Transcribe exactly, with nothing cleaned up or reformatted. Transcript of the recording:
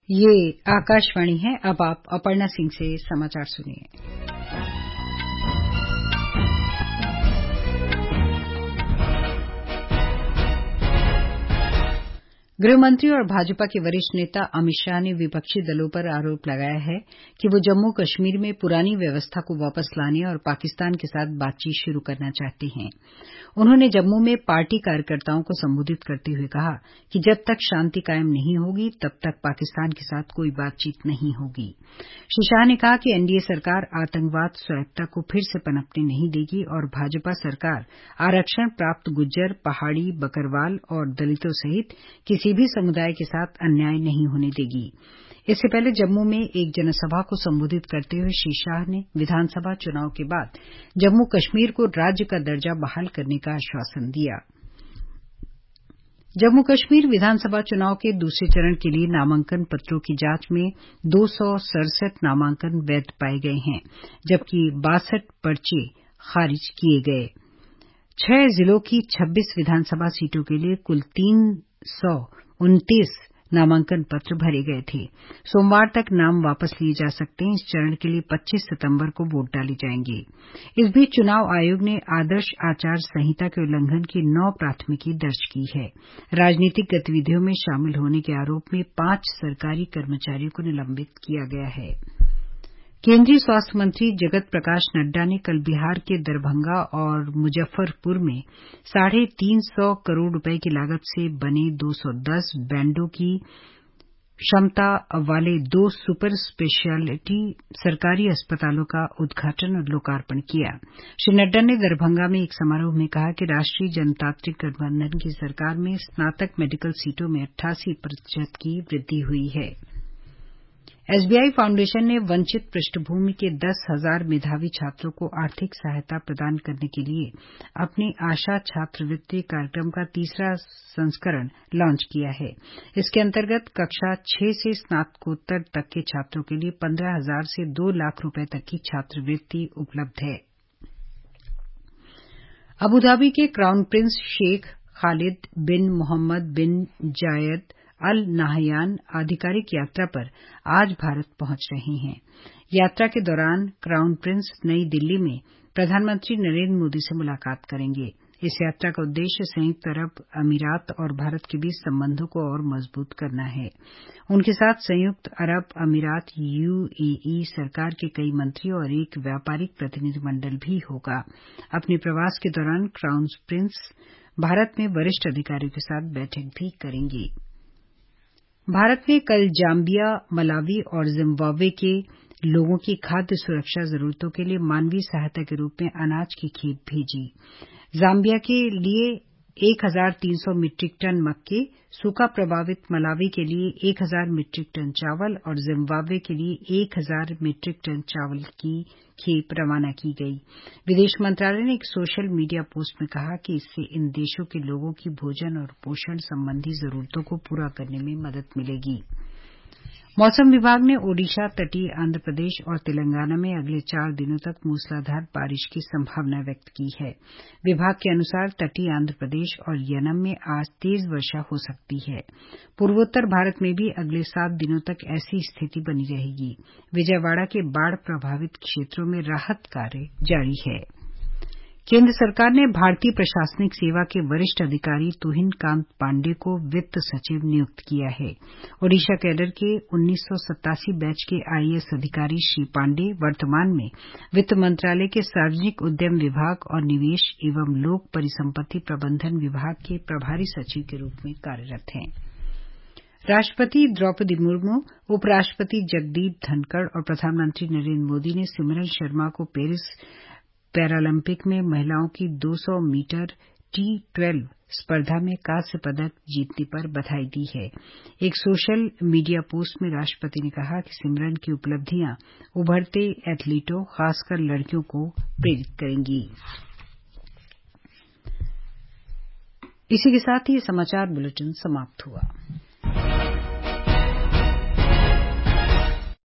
ये आकाशवाणी है। अब आप अपर्णा सिंह से समाचार सुनिए। गृहमंत्री और भाजपा के वरिष्ठ नेता अमित शाह ने विपक्षी दलों पर आरोप लगाया है कि वो जम्मू कश्मीर में पुरानी व्यवस्था को वापस लाने और पाकिस्तान के साथ बातचीत शुरू करना चाहते हैं। उन्होंने जम्मू में पार्टी कार्यकर्ताओं को संबोधित करते हुए कहा कि जब तक शांति कायम नहीं होगी तब तक पाकिस्तान के साथ कोई बातचीत नहीं होगी। श्री शाह ने कहा कि एनडीए सरकार आतंकवाद स्वायत्तता को फिर से पनपने नहीं देगी और भाजपा सरकार आरक्षण प्राप्त गुज्जर, पहाड़ी, बकरवाल और दलितों सहित किसी भी समुदाय के साथ अन्याय नहीं होने देगी। इससे पहले जम्मू में एक जनसभा को संबोधित करते हुए श्री शाह ने विधानसभा चुनाव के बाद जम्मू कश्मीर को राज्य का दर्जा बहाल करने का आश्वासन दिया। जम्मू कश्मीर विधानसभा चुनाव के दूसरे चरण के लिए नामांकन पत्रों की जांच में दो सौ सड़सठ नामांकन वैध पाए गए हैं, जबकि बासठ पर्चे खारिज किए गए। छह जिलों की छब्बीस विधानसभा सीटों के लिए कुल तीन सौ उनतीस नामांकन पत्र भरे गए थे। सोमवार तक नाम वापस लिए जा सकते हैं। इस चरण के लिए पच्चीस सितंबर को वोट डाले जाएंगे। इस बीच चुनाव आयोग ने आदर्श आचार संहिता के उल्लंघन की नौ प्राथमिकी दर्ज की है। राजनीतिक गतिविधियों में शामिल होने के आरोप में पांच सरकारी कर्मचारियों को निलंबित किया गया है। केंद्रीय स्वास्थ्य मंत्री जगत प्रकाश नड्डा ने कल बिहार के दरभंगा और मुजफ्फरपुर में साढ़े तीन सौ करोड़ रुपए की लागत से बने दो सौ दस बेडों की क्षमता वाले दो सुपर स्पेशलिटी सरकारी अस्पतालों का उद्घाटन और लोकार्पण किया। श्री नड्डा ने दरभंगा में एक समारोह में कहा कि राष्ट्रीय जनतांत्रिक गठबंधन की सरकार में स्नातक मेडिकल सीटों में अट्ठासी प्रतिशत की वृद्धि हुई है। एसबीआई फाउंडेशन ने वंचित पृष्ठभूमि के दस हजार मेधावी छात्रों को आर्थिक सहायता प्रदान करने के लिए अपनी आशा छात्रवृत्ति कार्यक्रम का तीसरा संस्करण लॉन्च किया है। इसके अंतर्गत कक्षा छह से स्नातकोत्तर तक के छात्रों के लिए पंद्रह हजार से दो लाख रुपए तक की छात्रवृत्ति उपलब्ध है। अबुधाबी के crown prince Sheikh Khalid bin Mohammed bin Zayed Al Nahyan आधिकारिक यात्रा पर आज भारत पहुंच रहे हैं। यात्रा के दौरान क्राउन प्रिंस नई दिल्ली में प्रधानमंत्री नरेंद्र मोदी से मुलाकात करेंगे। इस यात्रा का उद्देश्य संयुक्त अरब अमीरात और भारत के बीच संबंधों को और मजबूत करना है। उनके साथ संयुक्त अरब अमीरात यूएई सरकार के कई मंत्री और एक व्यापारिक प्रतिनिधिमंडल भी होगा। अपने प्रवास के दौरान क्राउन प्रिंस भारत में वरिष्ठ अधिकारियों के साथ बैठक भी करेंगे। भारत ने कल जाम्बिया, मलावी और जिम्बाब्वे के लोगों की खाद्य सुरक्षा जरूरतों के लिए मानवीय सहायता के रूप में अनाज की खेप भेजी। जाम्बिया के लिए एक हजार तीन सौ मीट्रिक टन मक्के, सूखा प्रभावित मलावी के लिए एक हजार मीट्रिक टन चावल और जिम्बाब्वे के लिए एक हजार मीट्रिक टन चावल की खेप रवाना की गई। विदेश मंत्रालय ने एक सोशल मीडिया पोस्ट में कहा कि इससे इन देशों के लोगों की भोजन और पोषण संबंधी जरूरतों को पूरा करने में मदद मिलेगी। मौसम विभाग ने ओडिशा, तटीय आंध्र प्रदेश और तेलंगाना में अगले चार दिनों तक मूसलाधार बारिश की संभावना व्यक्त की है। विभाग के अनुसार तटीय आंध्र प्रदेश और यनम में आज तेज वर्षा हो सकती है। पूर्वोत्तर भारत में भी अगले सात दिनों तक ऐसी स्थिति बनी रहेगी। विजयवाड़ा के बाढ़ प्रभावित क्षेत्रों में राहत कार्य जारी है। केंद्र सरकार ने भारतीय प्रशासनिक सेवा के वरिष्ठ अधिकारी तुहिन कांत पांडे को वित्त सचिव नियुक्त किया है। ओडिशा कैडर के उन्नीस सौ सत्तासी बैच के आईएएस अधिकारी श्री पांडे वर्तमान में वित्त मंत्रालय के सार्वजनिक उद्यम विभाग और निवेश एवं लोक परिसंपत्ति प्रबंधन विभाग के प्रभारी सचिव के रूप में कार्यरत हैं। राष्ट्रपति द्रौपदी मुर्मू, उपराष्ट्रपति जगदीप धनखड़ और प्रधानमंत्री नरेंद्र मोदी ने सिमरन शर्मा को पेरिस पैरालंपिक में महिलाओं की दो सौ मीटर टी ट्वेल्व स्पर्धा में कांस्य पदक जीतने पर बधाई दी है। एक सोशल मीडिया पोस्ट में राष्ट्रपति ने कहा कि सिमरन की उपलब्धियां उभरते एथलीटों, खासकर लड़कियों को प्रेरित करेंगी। इसी के साथ ही समाचार बुलेटिन समाप्त हुआ।